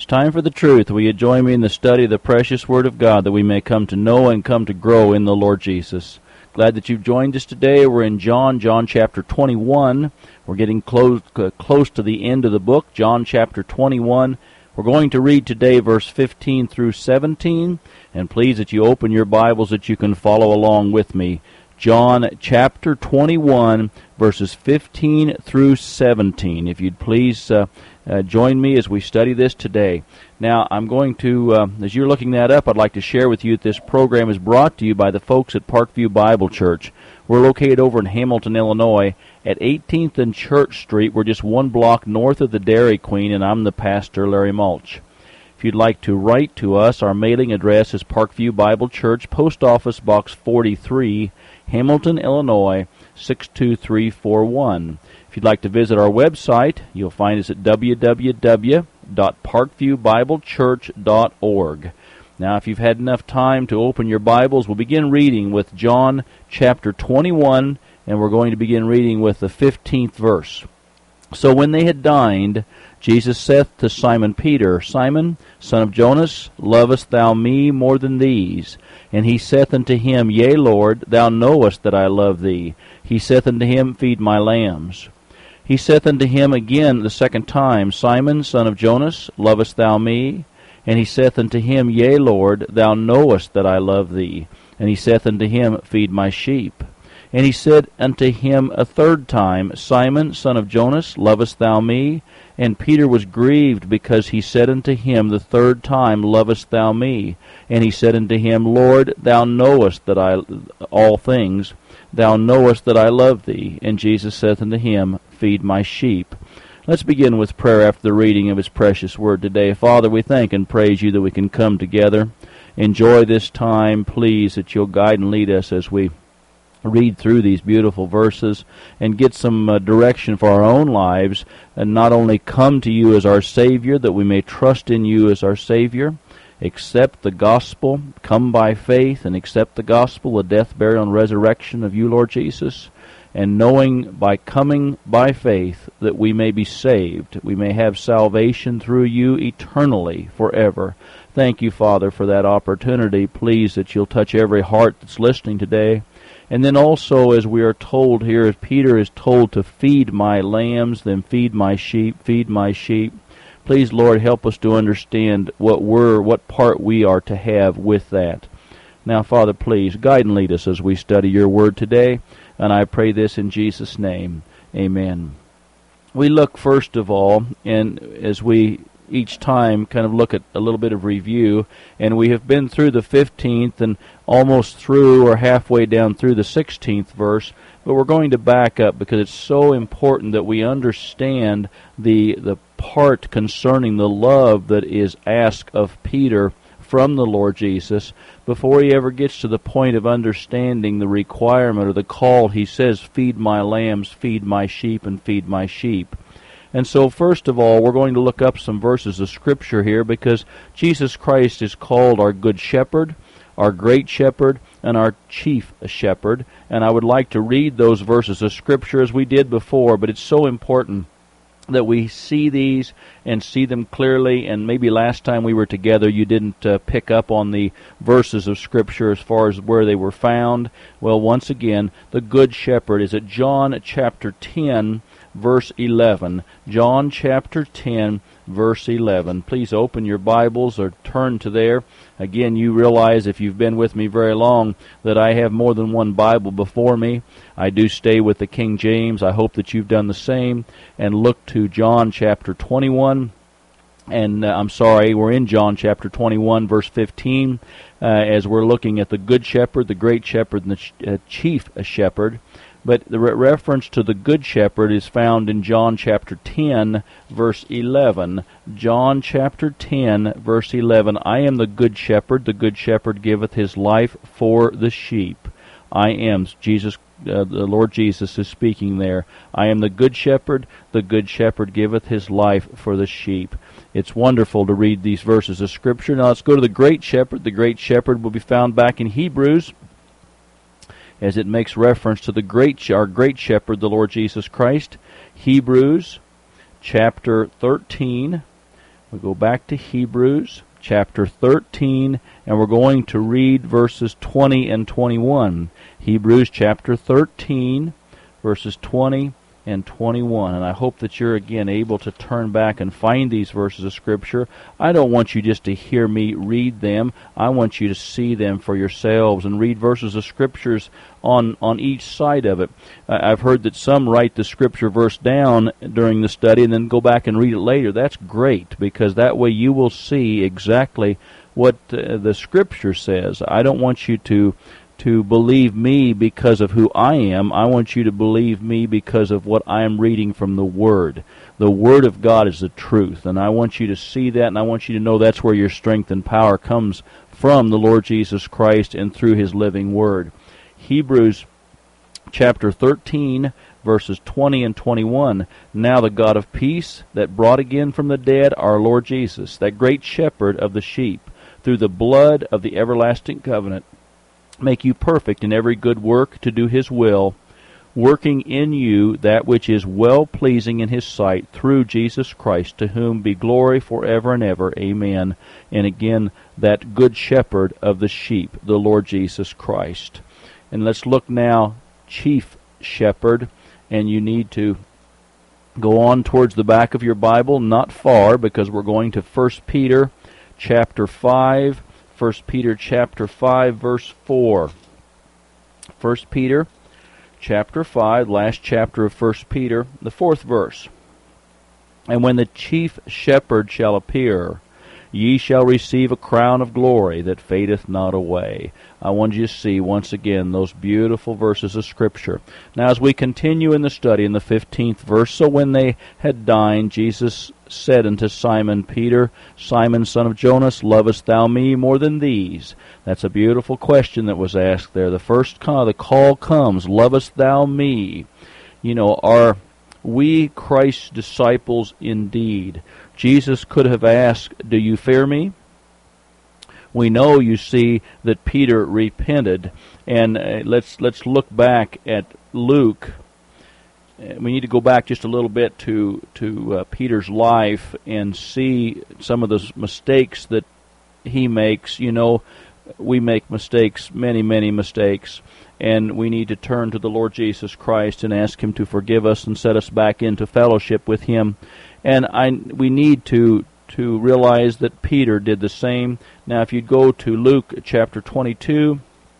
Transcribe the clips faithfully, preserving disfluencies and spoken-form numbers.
It's time for the truth. Will you join me in the study of the precious Word of God that we may come to know and come to grow in the Lord Jesus? Glad that you've joined us today. We're in John, John chapter twenty-one. We're getting close, uh, close to the end of the book, John chapter twenty-one. We're going to read today verse fifteen through seventeen, and please that you open your Bibles that you can follow along with me. John chapter twenty-one, verses fifteen through seventeen. If you'd please uh, uh, join me as we study this today. Now, I'm going to, uh, as you're looking that up, I'd like to share with you that this program is brought to you by the folks at Parkview Bible Church. We're located over in Hamilton, Illinois, at eighteenth and Church Street. We're just one block north of the Dairy Queen, and I'm the pastor, Larry Mulch. If you'd like to write to us, our mailing address is Parkview Bible Church, Post Office Box forty-three, Hamilton, Illinois, six two three four one. If you'd like to visit our website, you'll find us at w w w dot parkview bible church dot org. Now, if you've had enough time to open your Bibles, we'll begin reading with John chapter twenty-one, and we're going to begin reading with the fifteenth verse. So when they had dined, Jesus saith to Simon Peter, Simon, son of Jonas, lovest thou me more than these? And he saith unto him, Yea, Lord, thou knowest that I love thee. He saith unto him, Feed my lambs. He saith unto him again the second time, Simon, son of Jonas, lovest thou me? And he saith unto him, Yea, Lord, thou knowest that I love thee. And he saith unto him, Feed my sheep. And he said unto him a third time, Simon, son of Jonas, lovest thou me? And Peter was grieved, because he said unto him the third time, Lovest thou me? And he said unto him, Lord, thou knowest that I all things, thou knowest that I love thee. And Jesus saith unto him, Feed my sheep. Let's begin with prayer after the reading of His precious Word today. Father, we thank and praise You that we can come together. Enjoy this time, please, that You'll guide and lead us as we read through these beautiful verses and get some uh, direction for our own lives, and not only come to You as our Savior, that we may trust in You as our Savior, accept the gospel, come by faith and accept the gospel, the death, burial, and resurrection of You, Lord Jesus, and knowing by coming by faith that we may be saved, we may have salvation through You eternally, forever. Thank You, Father, for that opportunity. Please that You'll touch every heart that's listening today. And then also, as we are told here, as Peter is told to feed my lambs, then feed my sheep, feed my sheep. Please, Lord, help us to understand what we're, what part we are to have with that. Now, Father, please guide and lead us as we study Your Word today. And I pray this in Jesus' name. Amen. We look first of all, and as we each time kind of look at a little bit of review, and we have been through the fifteenth and almost through or halfway down through the sixteenth verse, but we're going to back up because it's so important that we understand the the part concerning the love that is asked of Peter from the Lord Jesus before he ever gets to the point of understanding the requirement or the call. He says, Feed my lambs, feed my sheep, and feed my sheep. And so, first of all, we're going to look up some verses of Scripture here, because Jesus Christ is called our Good Shepherd, our Great Shepherd, and our Chief Shepherd. And I would like to read those verses of Scripture as we did before, but it's so important that we see these and see them clearly. And maybe last time we were together you didn't uh, pick up on the verses of Scripture as far as where they were found. Well, once again, the Good Shepherd is at John chapter ten, verse eleven. John chapter ten, verse eleven. Please open your Bibles or turn to there. Again, you realize, if you've been with me very long, that I have more than one Bible before me. I do stay with the King James. I hope that you've done the same. And look to John chapter twenty-one. And uh, I'm sorry, we're in John chapter twenty-one, verse fifteen, uh, as we're looking at the Good Shepherd, the Great Shepherd, and the ch- uh, Chief Shepherd. But the re- reference to the Good Shepherd is found in John chapter ten, verse eleven. John chapter ten, verse eleven. I am the Good Shepherd. The Good Shepherd giveth his life for the sheep. I am, Jesus, uh, the Lord Jesus is speaking there. I am the Good Shepherd. The Good Shepherd giveth his life for the sheep. It's wonderful to read these verses of Scripture. Now let's go to the Great Shepherd. The Great Shepherd will be found back in Hebrews, as it makes reference to the great, our great shepherd, the Lord Jesus Christ. Hebrews chapter thirteen, We go back to Hebrews chapter thirteen, and we're going to read verses twenty and twenty-one. Hebrews chapter thirteen, verses twenty and twenty-one. And I hope that you're again able to turn back and find these verses of Scripture. I don't want you just to hear me read them. I want you to see them for yourselves and read verses of Scriptures on, on each side of it. I've heard that some write the Scripture verse down during the study and then go back and read it later. That's great, because that way you will see exactly what uh, the Scripture says. I don't want you to to believe me because of who I am. I want you to believe me because of what I am reading from the Word. The Word of God is the truth, and I want you to see that, and I want you to know that's where your strength and power comes from, the Lord Jesus Christ and through His living Word. Hebrews chapter thirteen, verses twenty and twenty-one. Now the God of peace, that brought again from the dead our Lord Jesus, that great shepherd of the sheep, through the blood of the everlasting covenant, make you perfect in every good work to do His will, working in you that which is well-pleasing in His sight, through Jesus Christ, to whom be glory forever and ever. Amen. And again, that good shepherd of the sheep, the Lord Jesus Christ. And let's look now, chief shepherd, and you need to go on towards the back of your Bible, not far, because we're going to First Peter chapter five, First Peter chapter five, verse four. First Peter chapter five, last chapter of First Peter, the fourth verse. And when the chief shepherd shall appear, ye shall receive a crown of glory that fadeth not away. I want you to see once again those beautiful verses of Scripture. Now as we continue in the study, in the fifteenth verse, so when they had dined, Jesus said unto Simon Peter, Simon, son of Jonas, lovest thou me more than these? That's a beautiful question that was asked there. The first call, the call comes, lovest thou me? You know, are we Christ's disciples indeed? Jesus could have asked, do you fear me? We know, you see, that Peter repented. And uh, let's let's look back at Luke. We need to go back just a little bit to, to uh, Peter's life and see some of those mistakes that he makes. You know, we make mistakes, many, many mistakes, and we need to turn to the Lord Jesus Christ and ask Him to forgive us and set us back into fellowship with Him. And I, we need to to realize that Peter did the same. Now, if you go to Luke chapter twenty-two,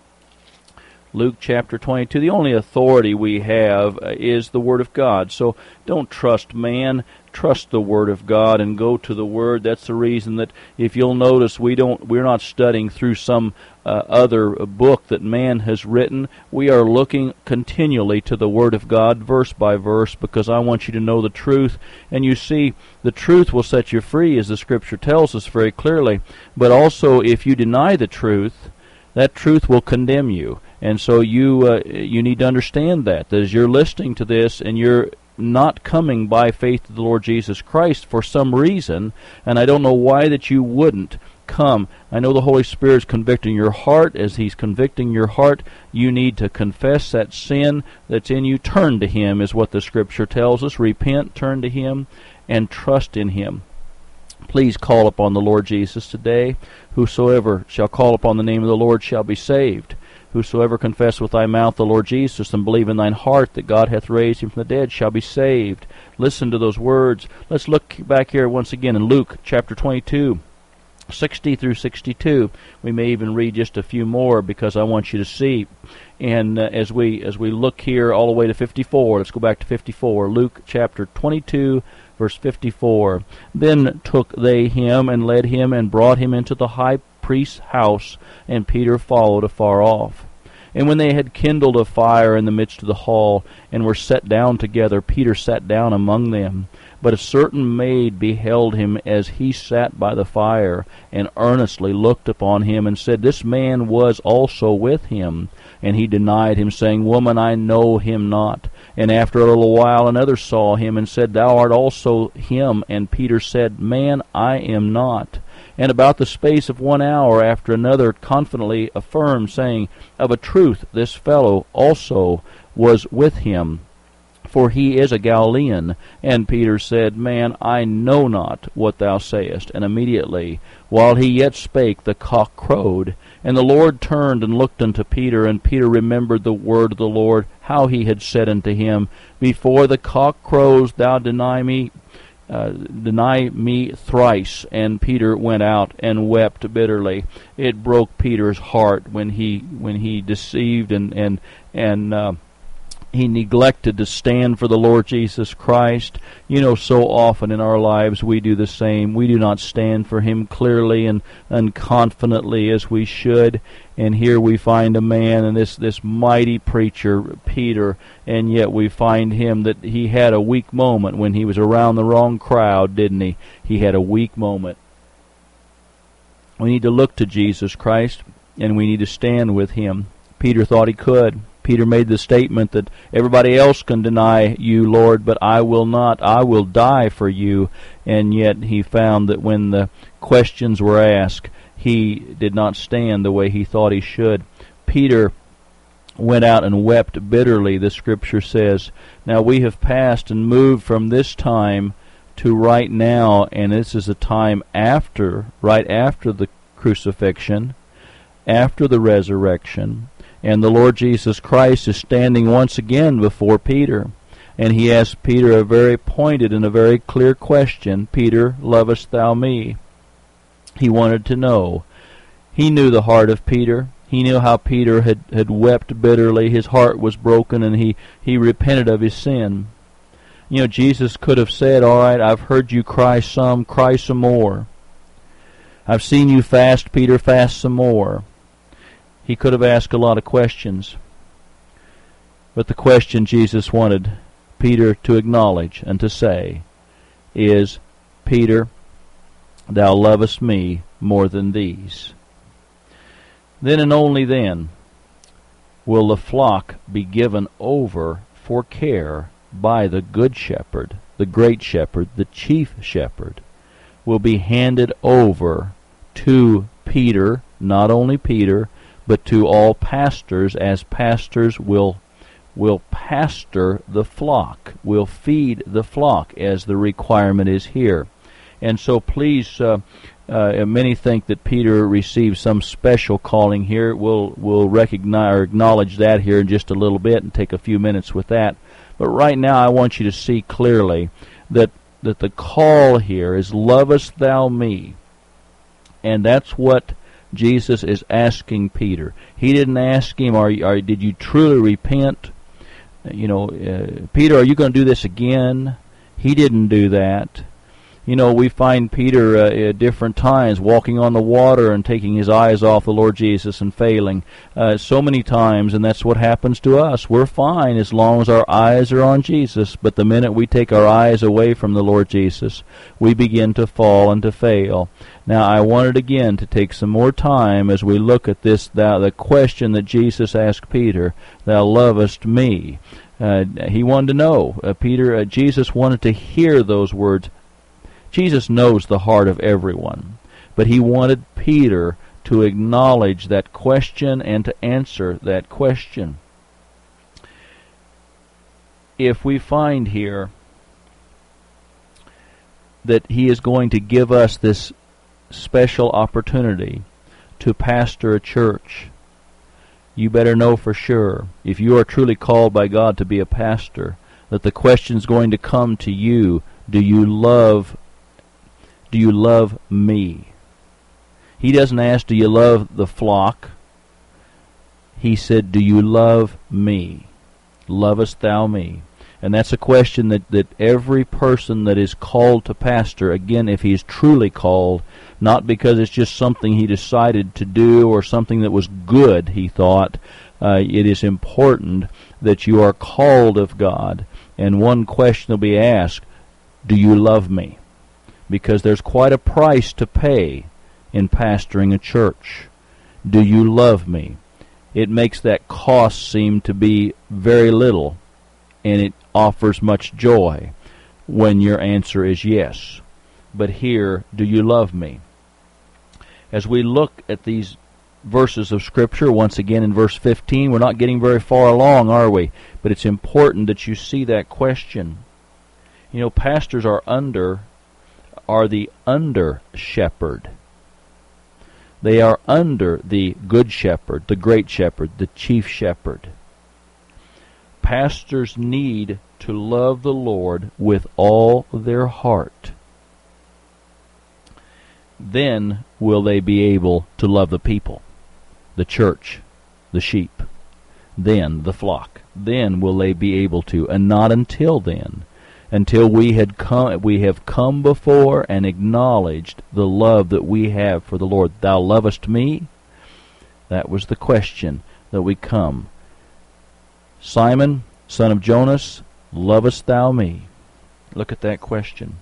Luke chapter twenty-two, the only authority we have is the Word of God. So don't trust man, trust the Word of God and go to the Word. That's the reason that, if you'll notice, we don't, we're not studying through some uh, other book that man has written. We are looking continually to the Word of God, verse by verse, because I want you to know the truth. And you see, the truth will set you free, as the Scripture tells us very clearly. But also, if you deny the truth, that truth will condemn you. And so you uh, you need to understand that, that as you're listening to this and you're not coming by faith to the Lord Jesus Christ for some reason, and I don't know why that you wouldn't come. I know the Holy Spirit is convicting your heart. As He's convicting your heart, you need to confess that sin that's in you. Turn to Him is what the Scripture tells us. Repent, turn to Him, and trust in Him. Please call upon the Lord Jesus today. Whosoever shall call upon the name of the Lord shall be saved. Whosoever confess with thy mouth the Lord Jesus, and believe in thine heart that God hath raised Him from the dead, shall be saved. Listen to those words. Let's look back here once again in Luke chapter twenty-two, sixty through sixty-two. We may even read just a few more, because I want you to see. And uh, as we as we look here all the way to fifty-four, let's go back to fifty-four. Luke chapter twenty-two, verse fifty-four. Then took they him, and led him, and brought him into the high priest's house, and Peter followed afar off. And when they had kindled a fire in the midst of the hall, and were set down together, Peter sat down among them. But a certain maid beheld him as he sat by the fire, and earnestly looked upon him, and said, This man was also with him. And he denied him, saying, Woman, I know him not. And after a little while another saw him, and said, Thou art also him. And Peter said, Man, I am not. And about the space of one hour after another confidently affirmed, saying, Of a truth this fellow also was with him. for he is a Galilean. And Peter said, Man, I know not what thou sayest. And immediately, while he yet spake, the cock crowed. And the Lord turned and looked unto Peter, and Peter remembered the word of the Lord, how he had said unto him, Before the cock crows, thou deny me, uh, deny me thrice. And Peter went out and wept bitterly. It broke Peter's heart when he when he deceived and and and. Uh, He neglected to stand for the Lord Jesus Christ. You know, so often in our lives we do the same. We do not stand for Him clearly and, and confidently as we should. And here we find a man, and this, this mighty preacher, Peter, and yet we find him that he had a weak moment when he was around the wrong crowd, didn't he? He had a weak moment. We need to look to Jesus Christ, and we need to stand with Him. Peter thought he could. Peter made the statement that everybody else can deny you, Lord, but I will not. I will die for you. And yet he found that when the questions were asked, he did not stand the way he thought he should. Peter went out and wept bitterly, the Scripture says. Now we have passed and moved from this time to right now, and this is a time after, right after the crucifixion, after the resurrection. And the Lord Jesus Christ is standing once again before Peter. And he asked Peter a very pointed and a very clear question. Peter, lovest thou me? He wanted to know. He knew the heart of Peter. He knew how Peter had, had wept bitterly. His heart was broken, and he, he repented of his sin. You know, Jesus could have said, all right, I've heard you cry some, cry some more. I've seen you fast, Peter, fast some more. He could have asked a lot of questions. But the question Jesus wanted Peter to acknowledge and to say is, Peter, thou lovest me more than these. Then and only then will the flock be given over for care by the good shepherd, the great shepherd, the chief shepherd, will be handed over to Peter, not only Peter, but to all pastors, as pastors will will pastor the flock, will feed the flock, as the requirement is here. And so please, uh, uh, many think that Peter received some special calling here. We'll, we'll recognize or acknowledge that here in just a little bit and take a few minutes with that. But right now I want you to see clearly that, that the call here is, lovest thou me? And that's what Jesus is asking Peter. He didn't ask him, are, are did you truly repent? You know, uh, Peter, are you going to do this again? He didn't do that. You know, we find Peter uh, at different times walking on the water and taking his eyes off the Lord Jesus and failing uh, so many times, and that's what happens to us. We're fine as long as our eyes are on Jesus, but the minute we take our eyes away from the Lord Jesus, we begin to fall and to fail. Now, I wanted again to take some more time as we look at this, thou, the question that Jesus asked Peter, thou lovest me. Uh, he wanted to know. Uh, Peter, uh, Jesus wanted to hear those words. Jesus knows the heart of everyone, but he wanted Peter to acknowledge that question and to answer that question. If we find here that he is going to give us this special opportunity to pastor a church, you better know for sure, if you are truly called by God to be a pastor, that the question is going to come to you, do you love Do you love me? He doesn't ask, do you love the flock? He said, do you love me? Lovest thou me? And that's a question that, that every person that is called to pastor, again, if he's truly called, not because it's just something he decided to do or something that was good, he thought, uh, it is important that you are called of God. And one question will be asked, do you love me? Because there's quite a price to pay in pastoring a church. Do you love me? It makes that cost seem to be very little, and it offers much joy when your answer is yes. But here, do you love me? As we look at these verses of Scripture. Once again in verse fifteen, we're not getting very far along, are we? But it's important that you see that question. You know, pastors are under, are the under shepherd. They are under the good shepherd, the great shepherd, the chief shepherd. Pastors need to love the Lord with all their heart. Then will they be able to love the people, the church, the sheep, then the flock. Then will they be able to, and not until then, until we had come, we have come before and acknowledged the love that we have for the Lord. Thou lovest me? That was the question that we come. Simon, son of Jonas, lovest thou me? Look at that question.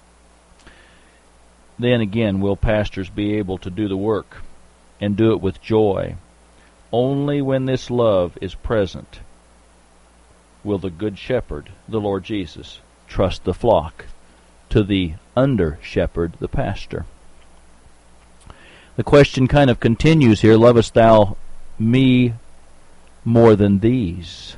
Then again will pastors be able to do the work and do it with joy. Only when this love is present will the good shepherd, the Lord Jesus, trust the flock to the under shepherd, the pastor. The question kind of continues here, lovest thou me more than these?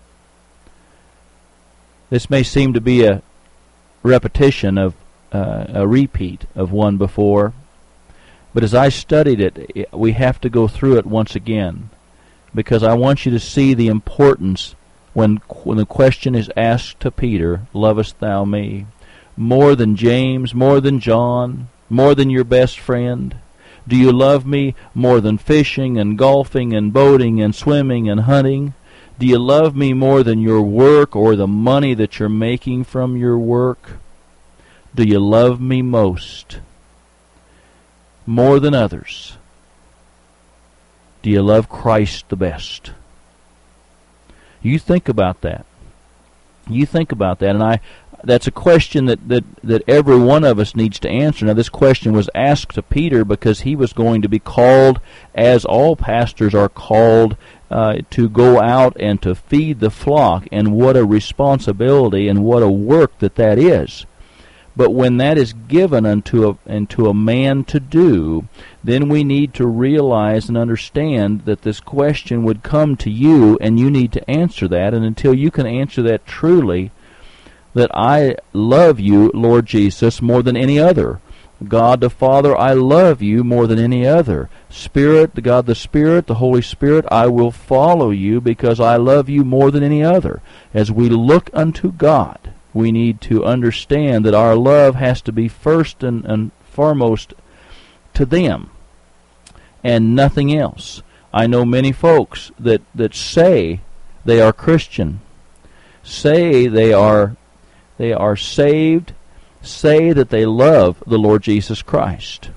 This may seem to be a repetition of uh, a repeat of one before, but as I studied it, we have to go through it once again, because I want you to see the importance when when the question is asked to Peter, lovest thou me? More than James, more than John, more than your best friend? Do you love me more than fishing and golfing and boating and swimming and hunting? Do you love me more than your work or the money that you're making from your work? Do you love me most? More than others? Do you love Christ the best? You think about that. You think about that, and I that's a question that, that, that every one of us needs to answer. Now, this question was asked to Peter because he was going to be called, as all pastors are called, uh, to go out and to feed the flock, and what a responsibility and what a work that that is. But when that is given unto a, unto a man to do, then we need to realize and understand that this question would come to you, and you need to answer that. And until you can answer that truly, that I love you, Lord Jesus, more than any other. God the Father, I love you more than any other. Spirit, the God the Spirit, the Holy Spirit, I will follow you because I love you more than any other. As we look unto God, we need to understand that our love has to be first and, and foremost to them and nothing else. I know many folks that, that say they are Christian, say they are they are saved, say that they love the Lord Jesus Christ.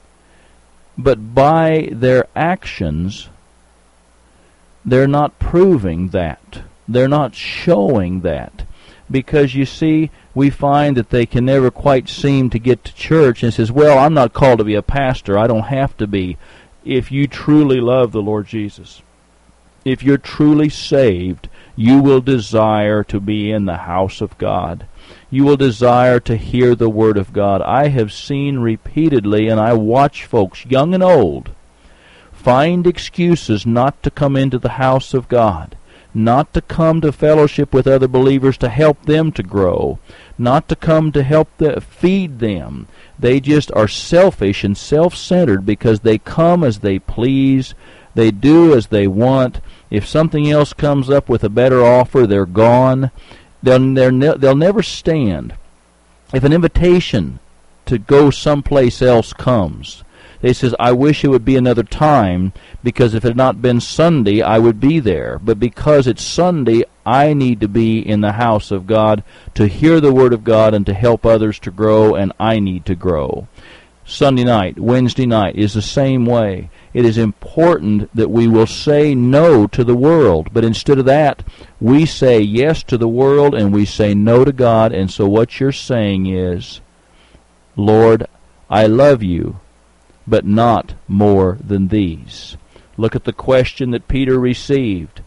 But by their actions, they're not proving that. They're not showing that. Because, you see, we find that they can never quite seem to get to church and says, well, I'm not called to be a pastor. I don't have to be. If you truly love the Lord Jesus, if you're truly saved, you will desire to be in the house of God. You will desire to hear the Word of God. I have seen repeatedly, and I watch folks, young and old, find excuses not to come into the house of God, not to come to fellowship with other believers to help them to grow, not to come to help the, feed them. They just are selfish and self-centered because they come as they please. They do as they want. If something else comes up with a better offer, they're gone. They'll, they're ne- they'll never stand. If an invitation to go someplace else comes, they says, I wish it would be another time, because if it had not been Sunday, I would be there. But because it's Sunday, I need to be in the house of God to hear the Word of God and to help others to grow, and I need to grow. Sunday night, Wednesday night is the same way. It is important that we will say no to the world, but instead of that, we say yes to the world and we say no to God. And so what you're saying is, Lord, I love you, but not more than these. Look at the question that Peter received.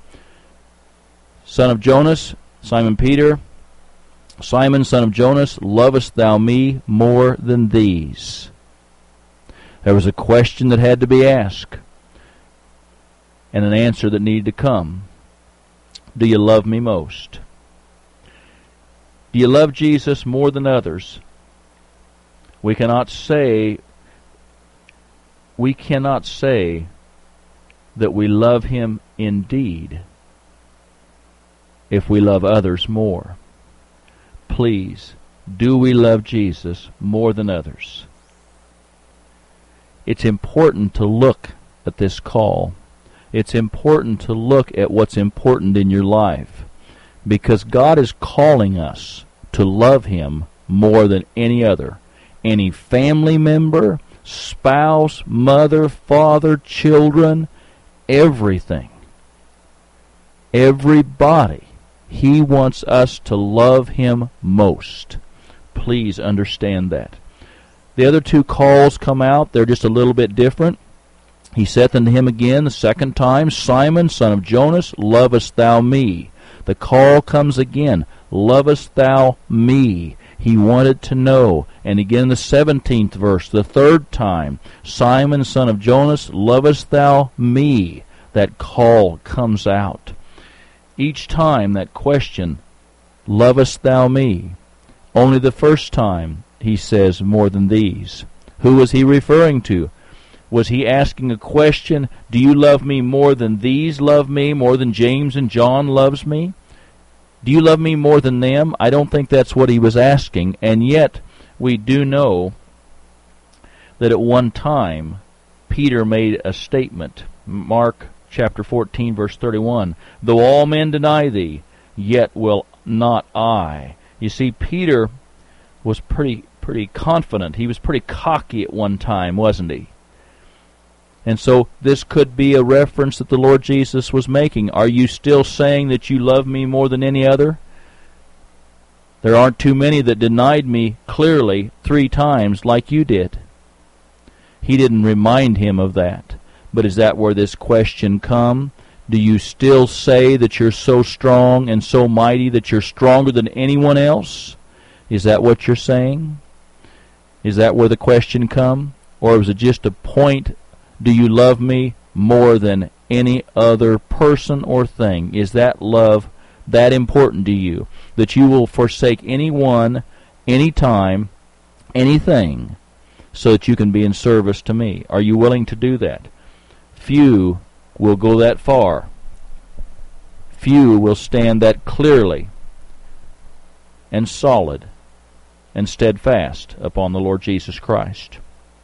Son of Jonas, Simon Peter, Simon, son of Jonas, lovest thou me more than these? There was a question that had to be asked. and an answer that needed to come. Do you love me most? Do you love Jesus more than others? We cannot say, we cannot say that we love him indeed if we love others more. Please, do we love Jesus more than others? It's important to look at this call. It's important to look at what's important in your life, because God is calling us to love him more than any other. Any family member, spouse, mother, father, children, everything. Everybody. He wants us to love him most. Please understand that. The other two calls come out. They're just a little bit different. He saith unto him again the second time, Simon, son of Jonas, lovest thou me? The call comes again. Lovest thou me? He wanted to know. And again the seventeenth verse, the third time, Simon, son of Jonas, lovest thou me? That call comes out. Each time that question, lovest thou me? Only the first time he says more than these. Who was he referring to? Was he asking a question, do you love me more than these love me, more than James and John loves me? Do you love me more than them? I don't think that's what he was asking, and yet we do know that at one time Peter made a statement. Mark chapter fourteen, verse thirty-one, though all men deny thee, yet will not I. You see, Peter was pretty pretty confident. He was pretty cocky at one time, wasn't he? And so this could be a reference that the Lord Jesus was making. Are you still saying that you love me more than any other? There aren't too many that denied me clearly three times like you did. He didn't remind him of that. But is that where this question come? Do you still say that you're so strong and so mighty that you're stronger than anyone else? Is that what you're saying? Is that where the question come? Or was it just a point? Do you love me more than any other person or thing? Is that love that important to you, that you will forsake anyone, anytime, anything, so that you can be in service to me? Are you willing to do that? Few will go that far. Few will stand that clearly and solid and steadfast upon the Lord Jesus Christ.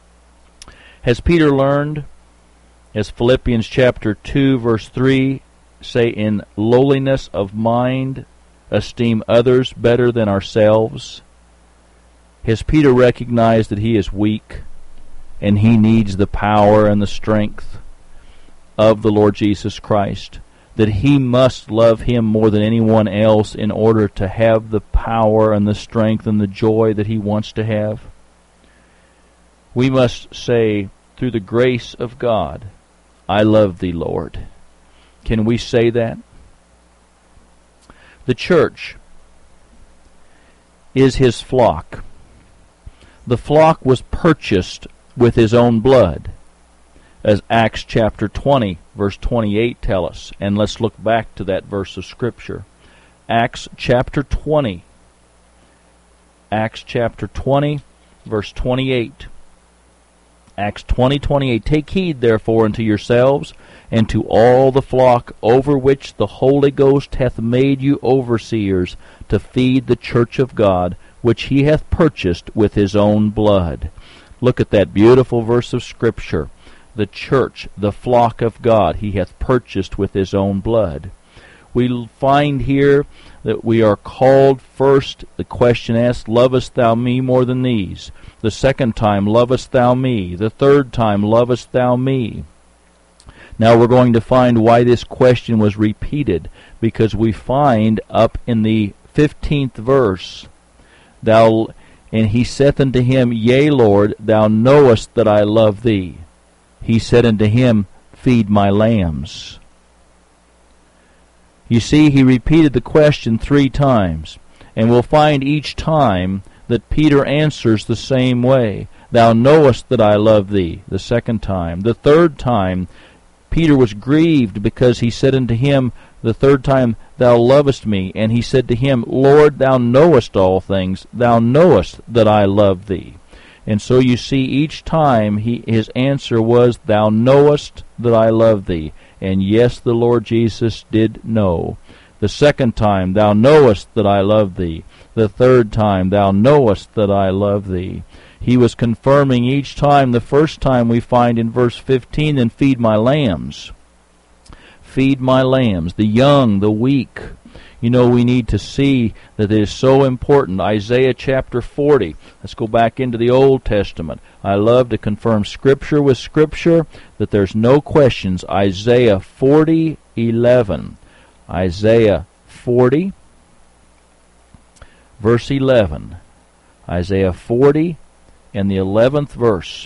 Has Peter learned, as Philippians chapter two, verse three, say, in lowliness of mind, esteem others better than ourselves? Has Peter recognized that he is weak and he needs the power and the strength of the Lord Jesus Christ? That he must love him more than anyone else in order to have the power and the strength and the joy that he wants to have? We must say, through the grace of God, I love thee, Lord. Can we say that? The church is his flock. The flock was purchased with his own blood, as Acts chapter twenty, verse twenty-eight tell us. And let's look back to that verse of Scripture. Acts chapter twenty. Acts chapter twenty, verse twenty-eight. Acts twenty, twenty-eight. Take heed therefore unto yourselves, and to all the flock over which the Holy Ghost hath made you overseers, to feed the church of God, which he hath purchased with his own blood. Look at that beautiful verse of Scripture. The church, the flock of God, he hath purchased with his own blood. We find here that we are called first, the question asked, lovest thou me more than these? The second time, lovest thou me? The third time, lovest thou me? Now we're going to find why this question was repeated, because we find up in the fifteenth verse, thou, and he saith unto him, Yea, Lord, thou knowest that I love thee. He said unto him, Feed my lambs. You see, he repeated the question three times, and we'll find each time that Peter answers the same way. Thou knowest that I love thee, the second time. The third time, Peter was grieved because he said unto him the third time, Thou lovest me. And he said to him, Lord, thou knowest all things. Thou knowest that I love thee. And so you see, each time he, his answer was, Thou knowest that I love thee. And yes, the Lord Jesus did know. The second time, Thou knowest that I love thee. The third time, Thou knowest that I love thee. He was confirming each time. The first time we find in verse fifteen, Then feed my lambs. Feed my lambs, the young, the weak. You know, we need to see that it is so important. Isaiah chapter forty. Let's go back into the Old Testament. I love to confirm Scripture with Scripture, that there's no questions. Isaiah forty eleven. Isaiah forty, verse eleven. Isaiah forty and the eleventh verse.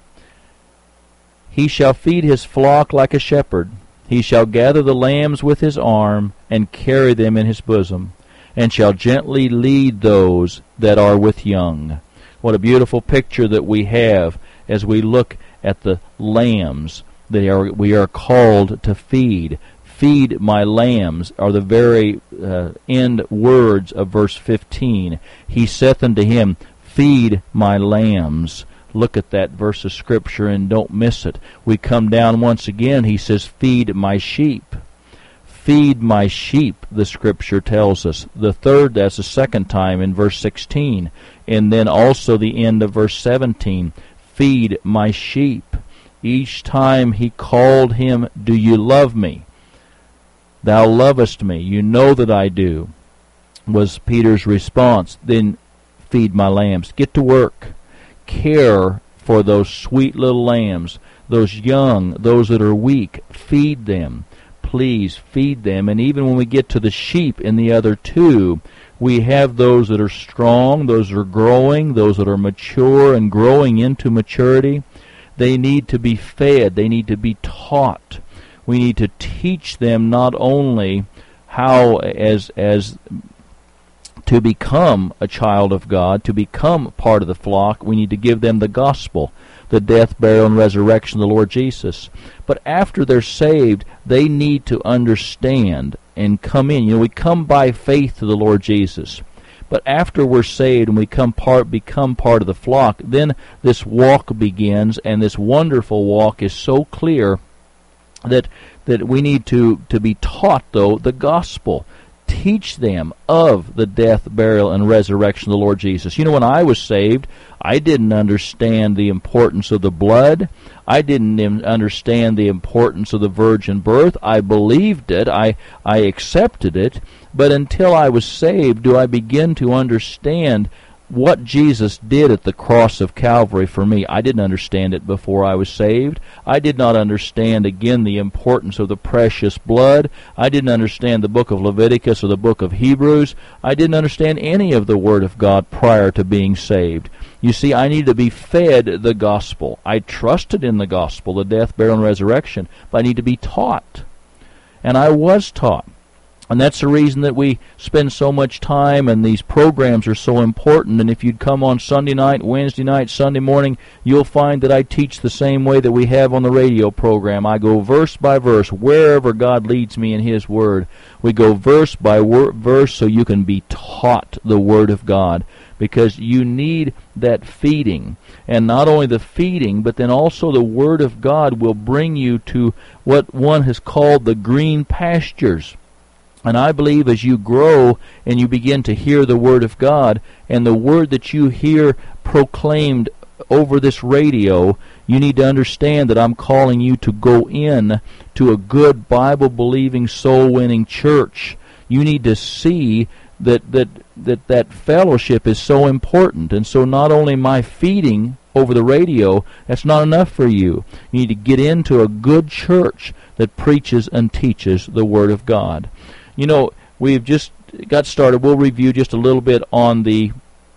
He shall feed his flock like a shepherd. He shall gather the lambs with his arm, and carry them in his bosom, and shall gently lead those that are with young. What a beautiful picture that we have as we look at the lambs that are, we are called to feed. Feed my lambs are the very uh, end words of verse fifteen. He saith unto him, Feed my lambs. Look at that verse of Scripture and don't miss it. We come down once again, he says, Feed my sheep. Feed my sheep, the Scripture tells us. The third, that's the second time in verse sixteen. And then also the end of verse seventeen. Feed my sheep. Each time he called him, Do you love me? Thou lovest me. You know that I do, was Peter's response. Then feed my lambs. Get to work. Care for those sweet little lambs, those young, those that are weak. Feed them. Please feed them. And even when we get to the sheep in the other two, we have those that are strong, those that are growing, those that are mature and growing into maturity. They need to be fed. They need to be taught. We need to teach them not only how as as to become a child of God, to become part of the flock. We need to give them the gospel, the death, burial, and resurrection of the Lord Jesus. But after they're saved, they need to understand and come in. You know, we come by faith to the Lord Jesus. But after we're saved and we come part, become part of the flock, then this walk begins, and this wonderful walk is so clear that that we need to, to be taught, though, the gospel. Teach them of the death, burial, and resurrection of the Lord Jesus. You know, when I was saved, I didn't understand the importance of the blood. I didn't understand the importance of the virgin birth. I believed it. I, I accepted it. But until I was saved, do I begin to understand what Jesus did at the cross of Calvary for me. I didn't understand it before I was saved. I did not understand, again, the importance of the precious blood. I didn't understand the book of Leviticus or the book of Hebrews. I didn't understand any of the Word of God prior to being saved. You see, I need to be fed the gospel. I trusted in the gospel, the death, burial, and resurrection, but I need to be taught. And I was taught. And that's the reason that we spend so much time, and these programs are so important. And if you'd come on Sunday night, Wednesday night, Sunday morning, you'll find that I teach the same way that we have on the radio program. I go verse by verse, wherever God leads me in His Word. We go verse by wor- verse so you can be taught the Word of God, because you need that feeding. And not only the feeding, but then also the Word of God will bring you to what one has called the green pastures. And I believe as you grow and you begin to hear the Word of God, and the Word that you hear proclaimed over this radio, you need to understand that I'm calling you to go in to a good Bible-believing, soul-winning church. You need to see that that that, that fellowship is so important. And so not only my feeding over the radio, that's not enough for you. You need to get into a good church that preaches and teaches the Word of God. You know, we've just got started. We'll review just a little bit on the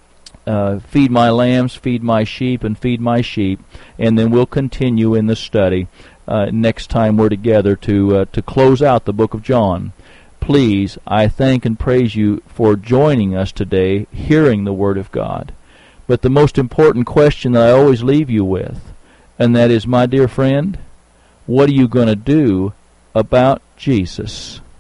uh, feed my lambs, feed my sheep, and feed my sheep, and then we'll continue in the study uh, next time we're together to uh, to close out the book of John. Please, I thank and praise you for joining us today, hearing the Word of God. But the most important question that I always leave you with, and that is, my dear friend, What are you going to do about Jesus?